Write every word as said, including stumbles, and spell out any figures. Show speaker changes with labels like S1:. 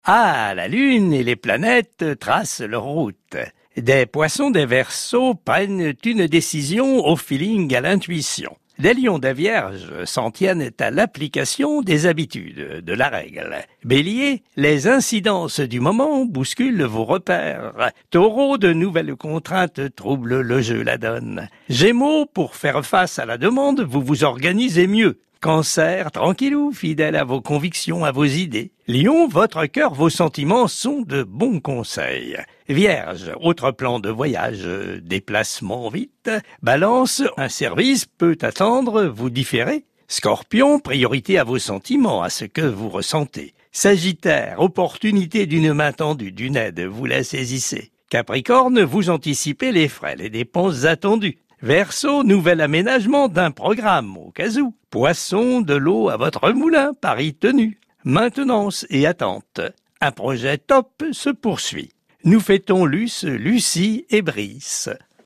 S1: Ah, la Lune et les planètes tracent leur route. Des Poissons des Verseaux prennent une décision au feeling, à l'intuition. Les Lions des Vierges s'en tiennent à l'application des habitudes, de la règle. Bélier, les incidences du moment bousculent vos repères. Taureau, de nouvelles contraintes troublent le jeu, la donne. Gémeaux, pour faire face à la demande, vous vous organisez mieux. Cancer, tranquillou, fidèle à vos convictions, à vos idées. Lion, votre cœur, vos sentiments sont de bons conseils. Vierge, autre plan de voyage, déplacement vite. Balance, un service peut attendre, vous différez. Scorpion, priorité à vos sentiments, à ce que vous ressentez. Sagittaire, opportunité d'une main tendue, d'une aide, vous la saisissez. Capricorne, vous anticipez les frais, les dépenses attendues. Verseau, nouvel aménagement d'un programme, au cas où. Poisson, de l'eau à votre moulin, pari tenu. Maintenance et attente. Un projet top se poursuit. Nous fêtons Luce, Lucie et Brice.